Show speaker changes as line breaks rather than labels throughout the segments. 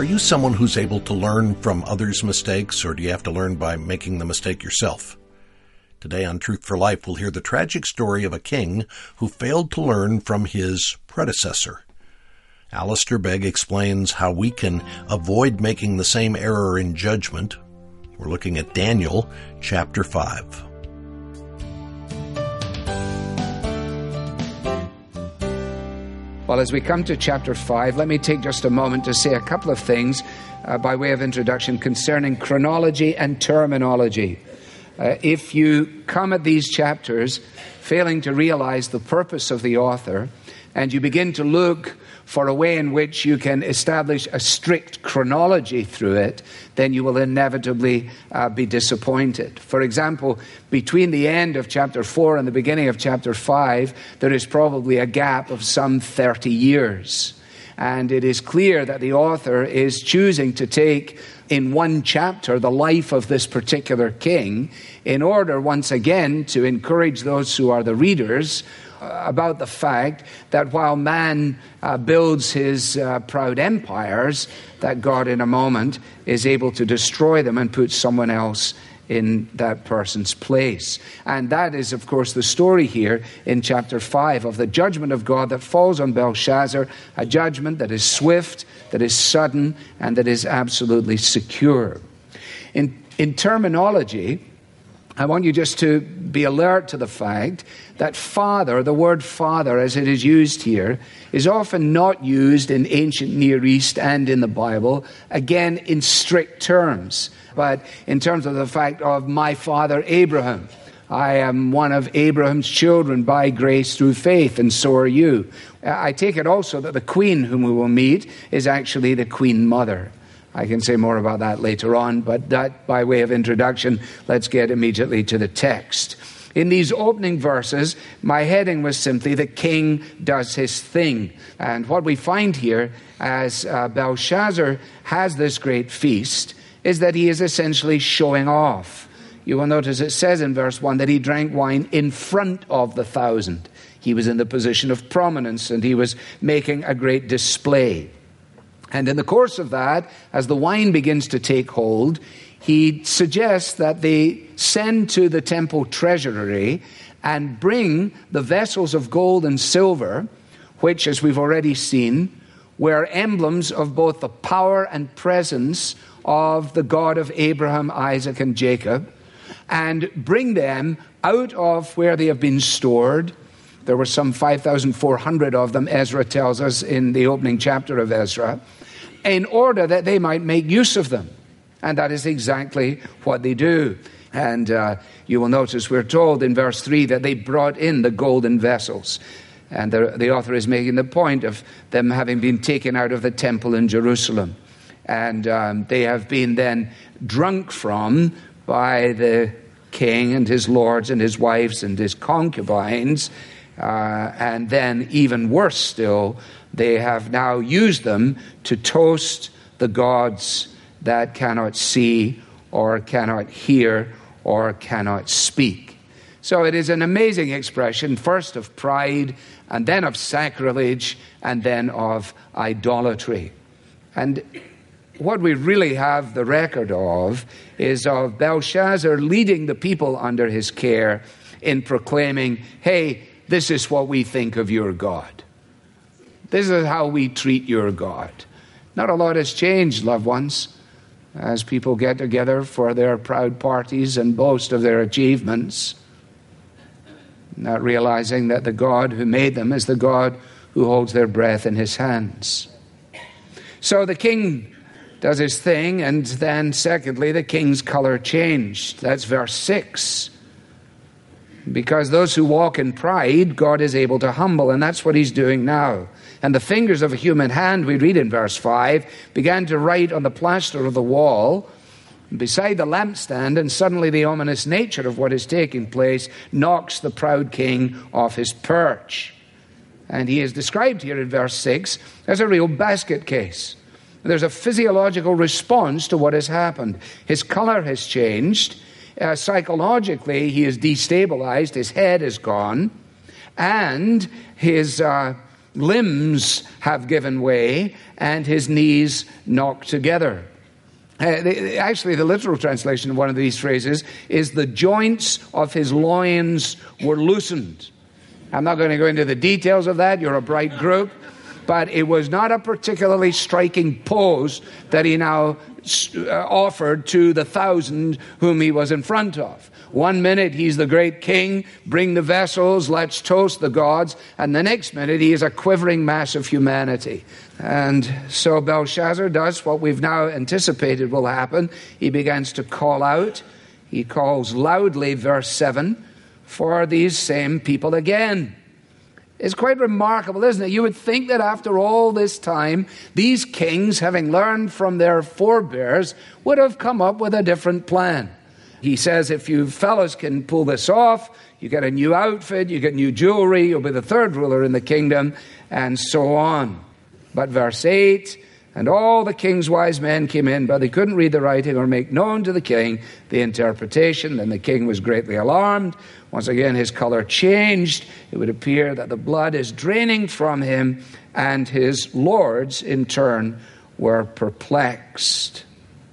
Are you someone who's able to learn from others' mistakes, or do you have to learn by making the mistake yourself? Today on Truth for Life, we'll hear the tragic story of a king who failed to learn from his predecessor. Alistair Begg explains how we can avoid making the same error in judgment. We're looking at Daniel chapter 5.
Well, as we come to chapter 5, let me take just a moment to say a couple of things by way of introduction concerning chronology and terminology. If you come at these chapters failing to realize the purpose of the author, and you begin to look for a way in which you can establish a strict chronology through it, then you will inevitably be disappointed. For example, between the end of chapter 4 and the beginning of chapter 5, there is probably a gap of some 30 years. And it is clear that the author is choosing to take in one chapter the life of this particular king in order, once again, to encourage those who are the readers about the fact that while man builds his proud empires, that God in a moment is able to destroy them and put someone else in that person's place. And that is, of course, the story here in chapter 5 of the judgment of God that falls on Belshazzar, a judgment that is swift, that is sudden, and that is absolutely secure. In terminology, I want you just to be alert to the fact that father, the word father as it is used here, is often not used in ancient Near East and in the Bible, again in strict terms, but in terms of the fact of my father Abraham. I am one of Abraham's children by grace through faith, and so are you. I take it also that the queen whom we will meet is actually the queen mother. I can say more about that later on, but that by way of introduction, let's get immediately to the text. In these opening verses, my heading was simply, the king does his thing. And what we find here, as Belshazzar has this great feast, is that he is essentially showing off. You will notice it says in verse 1 that he drank wine in front of the 1,000. He was in the position of prominence, and he was making a great display. And in the course of that, as the wine begins to take hold, he suggests that they send to the temple treasury and bring the vessels of gold and silver, which, as we've already seen, were emblems of both the power and presence of the God of Abraham, Isaac, and Jacob, and bring them out of where they have been stored. There were some 5,400 of them, Ezra tells us in the opening chapter of Ezra, in order that they might make use of them. And that is exactly what they do. And you will notice we're told in verse 3 that they brought in the golden vessels. And the author is making the point of them having been taken out of the temple in Jerusalem. And they have been then drunk from by the king and his lords and his wives and his concubines. And then even worse still, they have now used them to toast the gods that cannot see or cannot hear or cannot speak. So it is an amazing expression, first of pride, and then of sacrilege, and then of idolatry. And what we really have the record of is of Belshazzar leading the people under his care in proclaiming, hey, this is what we think of your God. This is how we treat your God. Not a lot has changed, loved ones, as people get together for their proud parties and boast of their achievements, not realizing that the God who made them is the God who holds their breath in his hands. So the king does his thing, and then secondly, the king's color changed. That's verse 6. Because those who walk in pride, God is able to humble, and that's what he's doing now. And the fingers of a human hand, we read in verse 5, began to write on the plaster of the wall beside the lampstand, and suddenly the ominous nature of what is taking place knocks the proud king off his perch. And he is described here in verse 6 as a real basket case. There's a physiological response to what has happened. His color has changed. Psychologically, he is destabilized. His head is gone. And his limbs have given way and his knees knocked together. Actually, the literal translation of one of these phrases is the joints of his loins were loosened. I'm not going to go into the details of that. You're a bright group. But it was not a particularly striking pose that he now offered to the 1,000 whom he was in front of. One minute he's the great king, bring the vessels, let's toast the gods. And the next minute he is a quivering mass of humanity. And so Belshazzar does what we've now anticipated will happen. He begins to call out. He calls loudly, verse 7, for these same people again. It's quite remarkable, isn't it? You would think that after all this time, these kings, having learned from their forebears, would have come up with a different plan. He says, if you fellows can pull this off, you get a new outfit, you get new jewelry, you'll be the third ruler in the kingdom, and so on. But verse 8, and all the king's wise men came in, but they couldn't read the writing or make known to the king the interpretation. Then the king was greatly alarmed. Once again, his color changed. It would appear that the blood is draining from him, and his lords, in turn, were perplexed.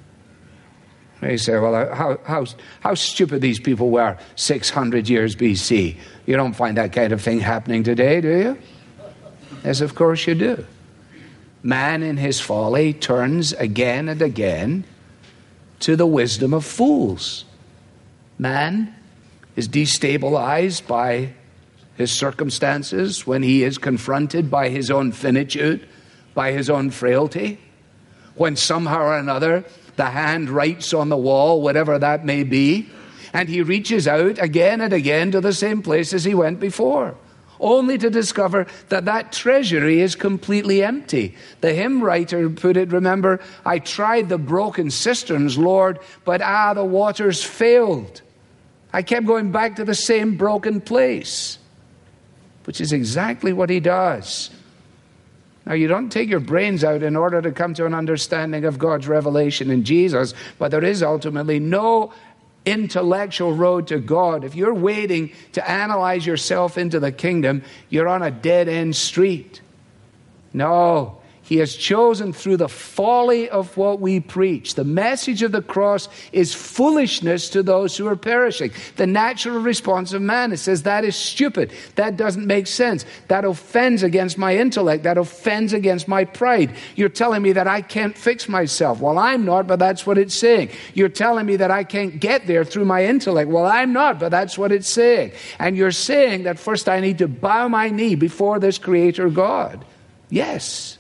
You say, well, how stupid these people were 600 years BC. You don't find that kind of thing happening today, do you? Yes, of course you do. Man in his folly turns again and again to the wisdom of fools. Man is destabilized by his circumstances when he is confronted by his own finitude, by his own frailty. When somehow or another the hand writes on the wall, whatever that may be, and he reaches out again and again to the same place as he went before, only to discover that that treasury is completely empty. The hymn writer put it, remember, I tried the broken cisterns, Lord, but the waters failed. I kept going back to the same broken place, which is exactly what he does. Now, you don't take your brains out in order to come to an understanding of God's revelation in Jesus, but there is ultimately no intellectual road to God. If you're waiting to analyze yourself into the kingdom, you're on a dead-end street. No, he has chosen through the folly of what we preach. The message of the cross is foolishness to those who are perishing. The natural response of man, it says, that is stupid. That doesn't make sense. That offends against my intellect. That offends against my pride. You're telling me that I can't fix myself. Well, I'm not, but that's what it's saying. You're telling me that I can't get there through my intellect. Well, I'm not, but that's what it's saying. And you're saying that first I need to bow my knee before this Creator God. Yes.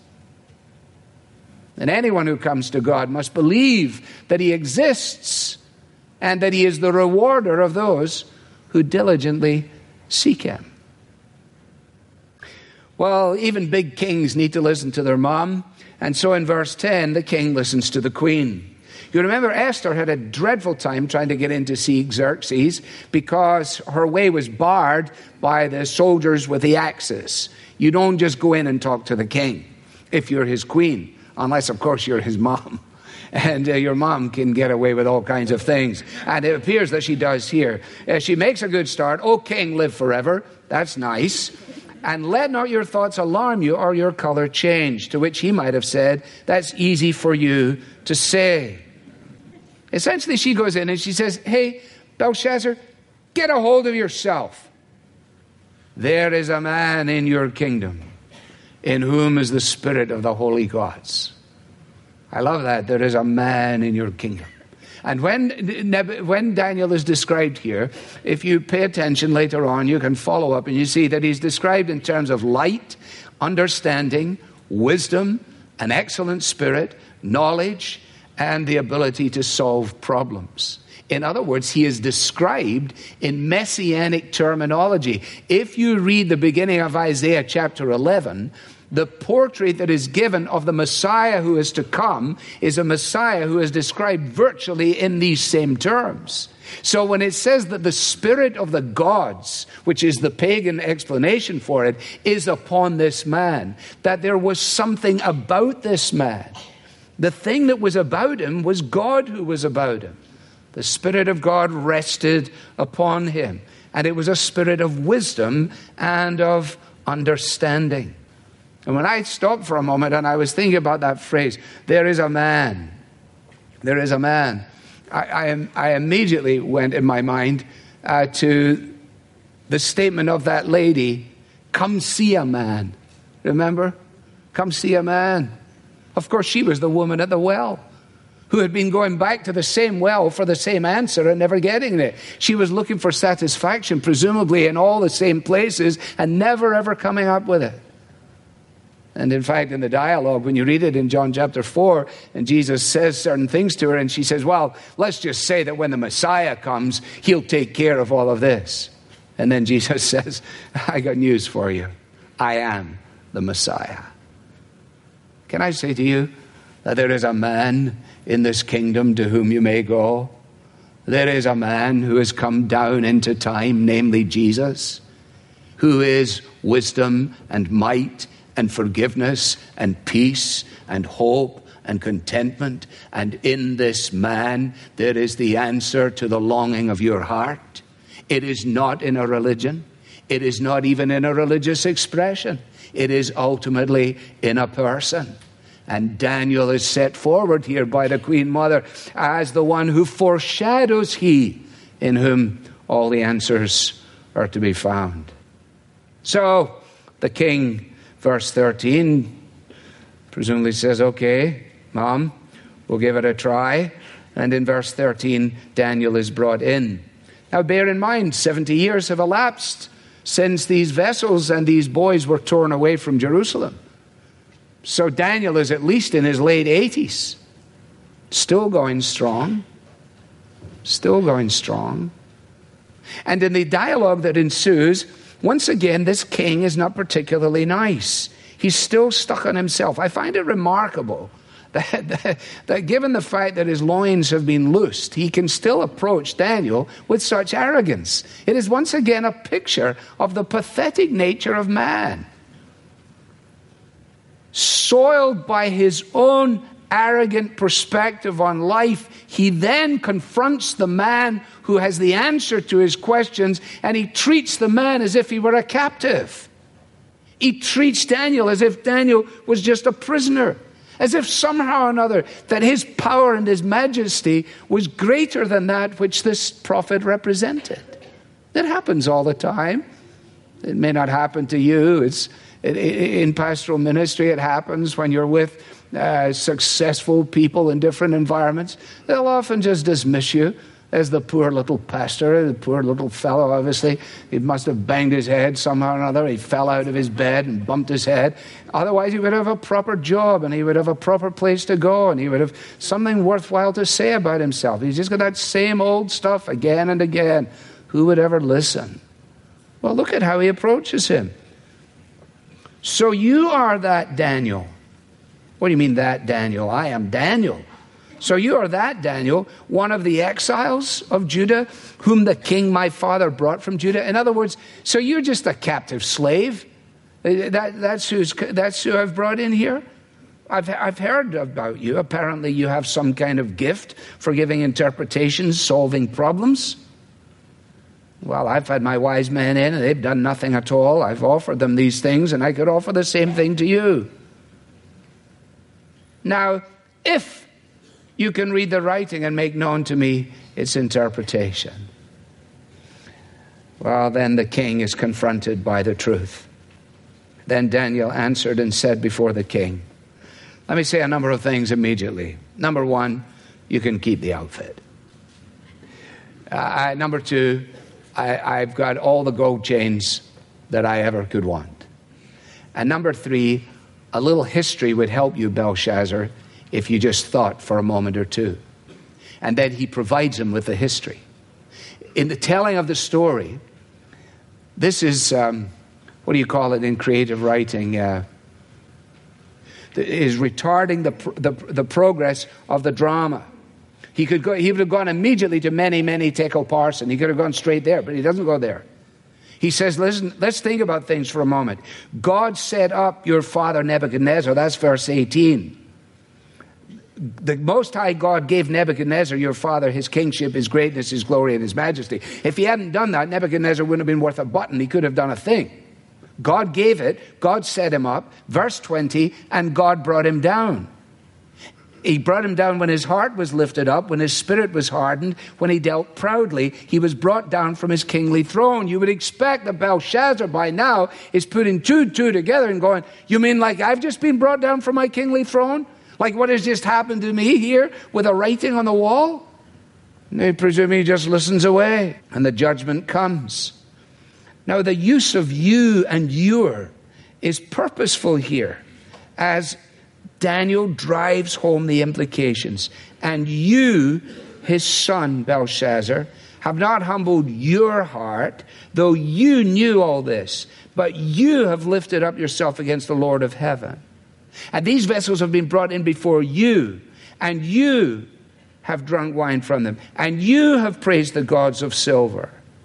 And anyone who comes to God must believe that he exists and that he is the rewarder of those who diligently seek him. Well, even big kings need to listen to their mom. And so in verse 10, the king listens to the queen. You remember Esther had a dreadful time trying to get in to see Xerxes because her way was barred by the soldiers with the axes. You don't just go in and talk to the king if you're his queen. Unless, of course, you're his mom. And your mom can get away with all kinds of things. And it appears that she does here. She makes a good start. O king, live forever. That's nice. And let not your thoughts alarm you or your color change. To which he might have said, that's easy for you to say. Essentially, she goes in and she says, hey, Belshazzar, get a hold of yourself. There is a man in your kingdom in whom is the spirit of the holy gods. I love that. There is a man in your kingdom. And when Daniel is described here, if you pay attention later on, you can follow up and you see that he's described in terms of light, understanding, wisdom, an excellent spirit, knowledge, and the ability to solve problems. In other words, he is described in messianic terminology. If you read the beginning of Isaiah chapter 11, the portrait that is given of the Messiah who is to come is a Messiah who is described virtually in these same terms. So when it says that the spirit of the gods, which is the pagan explanation for it, is upon this man, that there was something about this man. The thing that was about him was God who was about him. The Spirit of God rested upon him. And it was a spirit of wisdom and of understanding. And when I stopped for a moment and I was thinking about that phrase, there is a man. There is a man. I immediately went in my mind to the statement of that lady, come see a man. Remember? Come see a man. Of course, she was the woman at the well who had been going back to the same well for the same answer and never getting it. She was looking for satisfaction, presumably in all the same places, and never ever coming up with it. And in fact, in the dialogue, when you read it in John chapter 4, and Jesus says certain things to her, and she says, well, let's just say that when the Messiah comes, he'll take care of all of this. And then Jesus says, I got news for you. I am the Messiah. Can I say to you that there is a man in this kingdom to whom you may go? There is a man who has come down into time, namely Jesus, who is wisdom and might and forgiveness and peace and hope and contentment. And in this man, there is the answer to the longing of your heart. It is not in a religion. It is not even in a religious expression. It is ultimately in a person. And Daniel is set forward here by the Queen Mother as the one who foreshadows he in whom all the answers are to be found. So the king, verse 13, presumably says, okay, Mom, we'll give it a try. And in verse 13, Daniel is brought in. Now bear in mind, 70 years have elapsed since these vessels and these boys were torn away from Jerusalem. So Daniel is at least in his late 80s. Still going strong. Still going strong. And in the dialogue that ensues, once again, this king is not particularly nice. He's still stuck on himself. I find it remarkable that given the fact that his loins have been loosed, he can still approach Daniel with such arrogance. It is once again a picture of the pathetic nature of man. Soiled by his own arrogant perspective on life, he then confronts the man who has the answer to his questions, and he treats the man as if he were a captive. He treats Daniel as if Daniel was just a prisoner, as if somehow or another that his power and his majesty was greater than that which this prophet represented. That happens all the time. It may not happen to you. In pastoral ministry, it happens when you're with successful people in different environments. They'll often just dismiss you as the poor little pastor, the poor little fellow. Obviously, he must have banged his head somehow or another. He fell out of his bed and bumped his head. Otherwise, he would have a proper job, and he would have a proper place to go, and he would have something worthwhile to say about himself. He's just got that same old stuff again and again. Who would ever listen? Well, look at how he approaches him. So you are that Daniel. What do you mean that Daniel? I am Daniel. So you are that Daniel, one of the exiles of Judah, whom the king my father brought from Judah. In other words, so you're just a captive slave. That's who I've brought in here. I've heard about you. Apparently you have some kind of gift for giving interpretations, solving problems. Well, I've had my wise men in, and they've done nothing at all. I've offered them these things, and I could offer the same thing to you. Now, if you can read the writing and make known to me its interpretation, well, then the king is confronted by the truth. Then Daniel answered and said before the king. Let me say a number of things immediately. Number one, you can keep the outfit. Number two, I've got all the gold chains that I ever could want. And number three, a little history would help you, Belshazzar, if you just thought for a moment or two. And then he provides him with the history. In the telling of the story, this is, what do you call it in creative writing? Is retarding the progress of the drama. He would have gone immediately to many Tekel Parson. He could have gone straight there, but he doesn't go there. He says, listen, let's think about things for a moment. God set up your father Nebuchadnezzar. That's verse 18. The Most High God gave Nebuchadnezzar, your father, his kingship, his greatness, his glory, and his majesty. If he hadn't done that, Nebuchadnezzar wouldn't have been worth a button. He could have done a thing. God gave it, God set him up, verse 20, and God brought him down. He brought him down when his heart was lifted up, when his spirit was hardened, when he dealt proudly. He was brought down from his kingly throne. You would expect that Belshazzar by now is putting two together and going, you mean like I've just been brought down from my kingly throne? Like what has just happened to me here with a writing on the wall? And they presume he just listens away, and the judgment comes. Now the use of you and your is purposeful here as Daniel drives home the implications. And you, his son Belshazzar, have not humbled your heart, though you knew all this, but you have lifted up yourself against the Lord of heaven. And these vessels have been brought in before you, and you have drunk wine from them, and you have praised the gods of silver.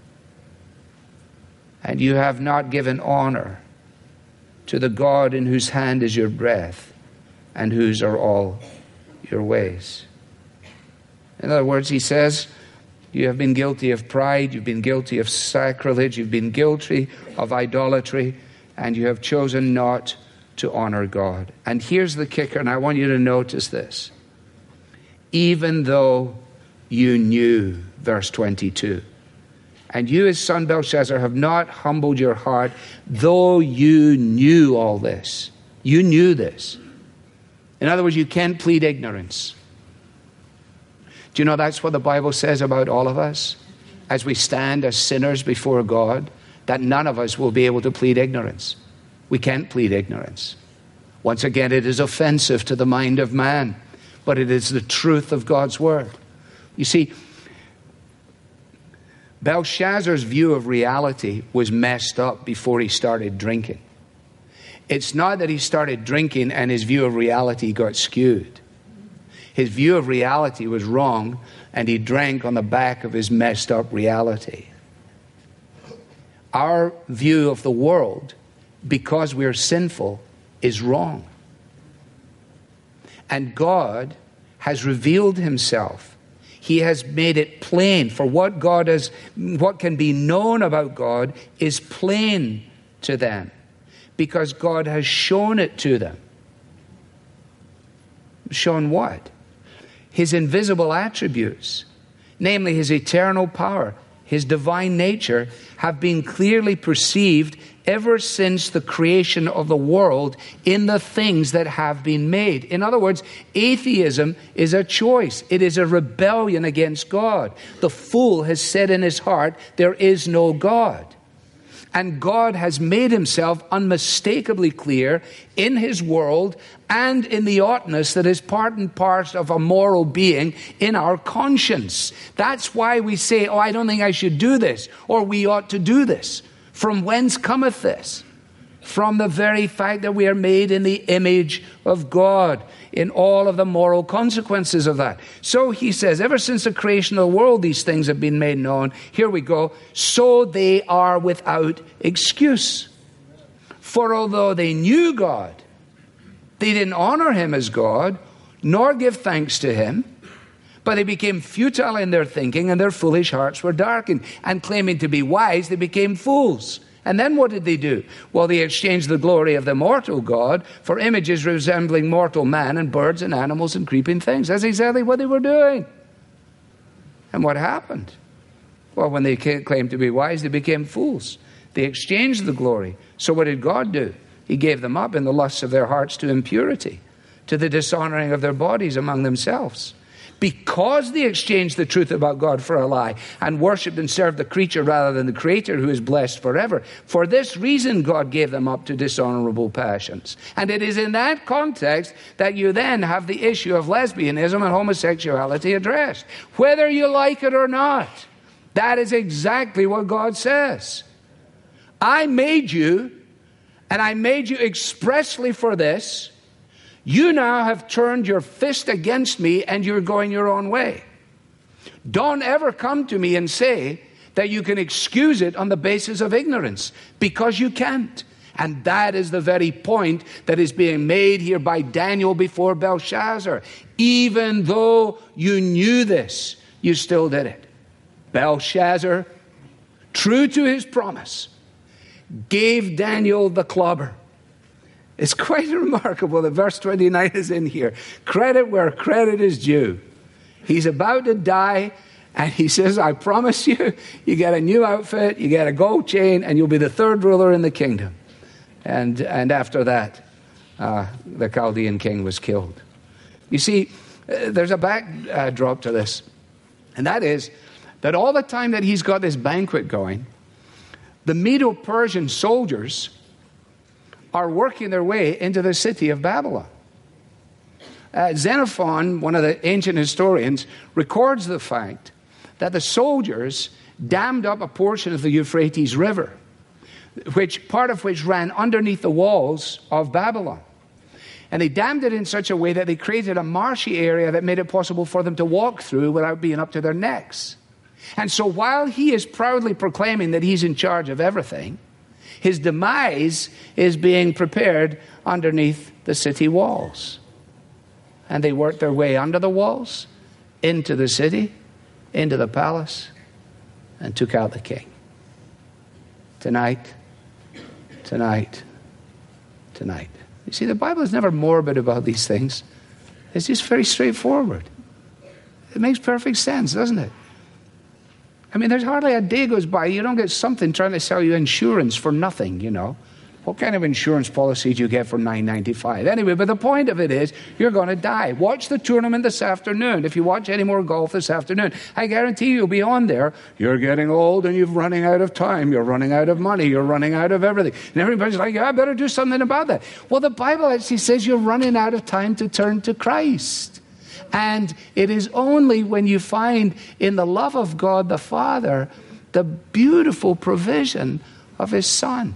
And you have not given honor to the God in whose hand is your breath, and whose are all your ways. In other words, he says, you have been guilty of pride, you've been guilty of sacrilege, you've been guilty of idolatry, and you have chosen not to honor God. And here's the kicker, and I want you to notice this. Even though you knew, verse 22, and you, his son Belshazzar, have not humbled your heart, though you knew all this. You knew this. In other words, you can't plead ignorance. Do you know that's what the Bible says about all of us? As we stand as sinners before God, that none of us will be able to plead ignorance. We can't plead ignorance. Once again, it is offensive to the mind of man, but it is the truth of God's word. You see, Belshazzar's view of reality was messed up before he started drinking. It's not that he started drinking and his view of reality got skewed. His view of reality was wrong, and he drank on the back of his messed up reality. Our view of the world, because we're sinful, is wrong. And God has revealed himself. He has made it plain. For what can be known about God is plain to them, because God has shown it to them. Shown what? His invisible attributes, namely his eternal power, his divine nature, have been clearly perceived ever since the creation of the world in the things that have been made. In other words, atheism is a choice. It is a rebellion against God. The fool has said in his heart, there is no God. And God has made himself unmistakably clear in his world and in the oughtness that is part and parcel of a moral being in our conscience. That's why we say, I don't think I should do this, or we ought to do this. From whence cometh this? From the very fact that we are made in the image of God, in all of the moral consequences of that. So he says, ever since the creation of the world, these things have been made known. Here we go. So they are without excuse. For although they knew God, they didn't honor him as God, nor give thanks to him, but they became futile in their thinking, and their foolish hearts were darkened. And claiming to be wise, they became fools. And then what did they do? Well, they exchanged the glory of the immortal God for images resembling mortal man and birds and animals and creeping things. That's exactly what they were doing. And what happened? Well, when they claimed to be wise, they became fools. They exchanged the glory. So what did God do? He gave them up in the lusts of their hearts to impurity, to the dishonoring of their bodies among themselves. Because they exchanged the truth about God for a lie and worshipped and served the creature rather than the Creator, who is blessed forever. For this reason, God gave them up to dishonorable passions. And it is in that context that you then have the issue of lesbianism and homosexuality addressed. Whether you like it or not, that is exactly what God says. I made you, and I made you expressly for this. You now have turned your fist against me and you're going your own way. Don't ever come to me and say that you can excuse it on the basis of ignorance, because you can't. And that is the very point that is being made here by Daniel before Belshazzar. Even though you knew this, you still did it. Belshazzar, true to his promise, gave Daniel the clobber. It's quite remarkable that verse 29 is in here. Credit where credit is due. He's about to die, and he says, I promise you, you get a new outfit, you get a gold chain, and you'll be the third ruler in the kingdom. And after that, the Chaldean king was killed. You see, there's a backdrop to this, and that is that all the time that he's got this banquet going, the Medo-Persian soldiers are working their way into the city of Babylon. Xenophon, one of the ancient historians, records the fact that the soldiers dammed up a portion of the Euphrates River, part of which ran underneath the walls of Babylon. And they dammed it in such a way that they created a marshy area that made it possible for them to walk through without being up to their necks. And so while he is proudly proclaiming that he's in charge of everything, his demise is being prepared underneath the city walls. And they worked their way under the walls, into the city, into the palace, and took out the king. Tonight. You see, the Bible is never morbid about these things. It's just very straightforward. It makes perfect sense, doesn't it? I mean, there's hardly a day goes by you don't get something trying to sell you insurance for nothing, you know. What kind of insurance policy do you get for $9.95? Anyway, but the point of it is, you're going to die. Watch the tournament this afternoon. If you watch any more golf this afternoon, I guarantee you'll be on there. You're getting old and you're running out of time. You're running out of money. You're running out of everything. And everybody's like, yeah, I better do something about that. Well, the Bible actually says you're running out of time to turn to Christ. And it is only when you find in the love of God the Father the beautiful provision of His Son.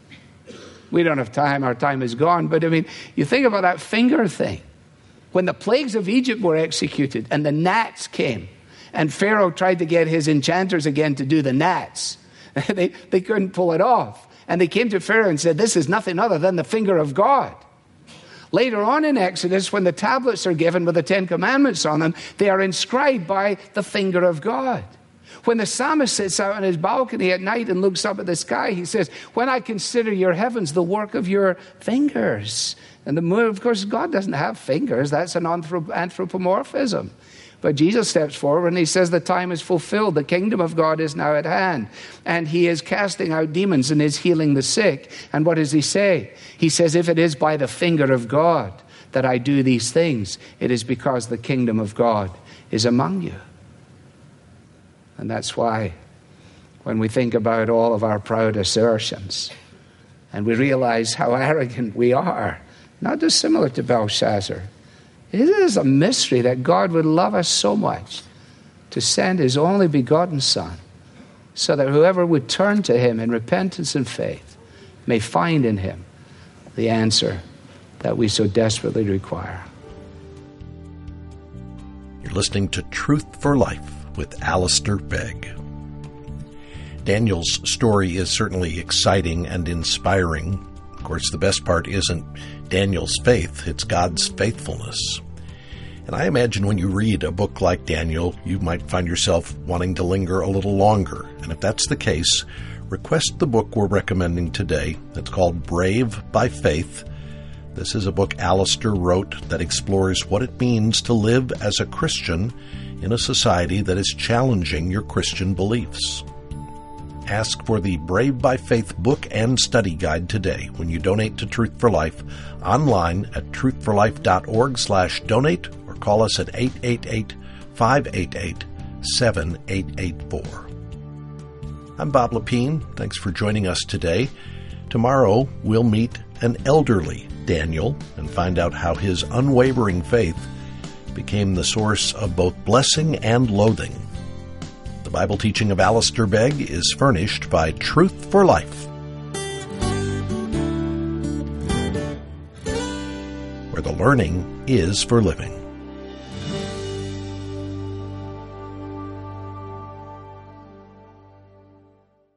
We don't have time. Our time is gone. But I mean, you think about that finger thing. When the plagues of Egypt were executed and the gnats came, and Pharaoh tried to get his enchanters again to do the gnats, they couldn't pull it off. And they came to Pharaoh and said, this is nothing other than the finger of God. Later on in Exodus, when the tablets are given with the 10 Commandments on them, they are inscribed by the finger of God. When the psalmist sits out on his balcony at night and looks up at the sky, he says, when I consider your heavens, the work of your fingers. And the moon, of course, God doesn't have fingers. That's an anthropomorphism. But Jesus steps forward and he says, the time is fulfilled. The kingdom of God is now at hand. And he is casting out demons and is healing the sick. And what does he say? He says, if it is by the finger of God that I do these things, it is because the kingdom of God is among you. And that's why when we think about all of our proud assertions and we realize how arrogant we are, not dissimilar to Belshazzar, it is a mystery that God would love us so much to send His only begotten Son so that whoever would turn to Him in repentance and faith may find in Him the answer that we so desperately require.
You're listening to Truth for Life with Alistair Begg. Daniel's story is certainly exciting and inspiring. Of course, the best part isn't Daniel's faith, it's God's faithfulness. And I imagine when you read a book like Daniel, you might find yourself wanting to linger a little longer. And if that's the case, request the book we're recommending today. It's called Brave by Faith. This is a book Alistair wrote that explores what it means to live as a Christian in a society that is challenging your Christian beliefs. Ask for the Brave by Faith book and study guide today when you donate to Truth for Life online at truthforlife.org/donate or call us at 888-588-7884. I'm Bob Lepine. Thanks for joining us today. Tomorrow we'll meet an elderly Daniel and find out how his unwavering faith became the source of both blessing and loathing. The Bible teaching of Alistair Begg is furnished by Truth for Life, where the learning is for living.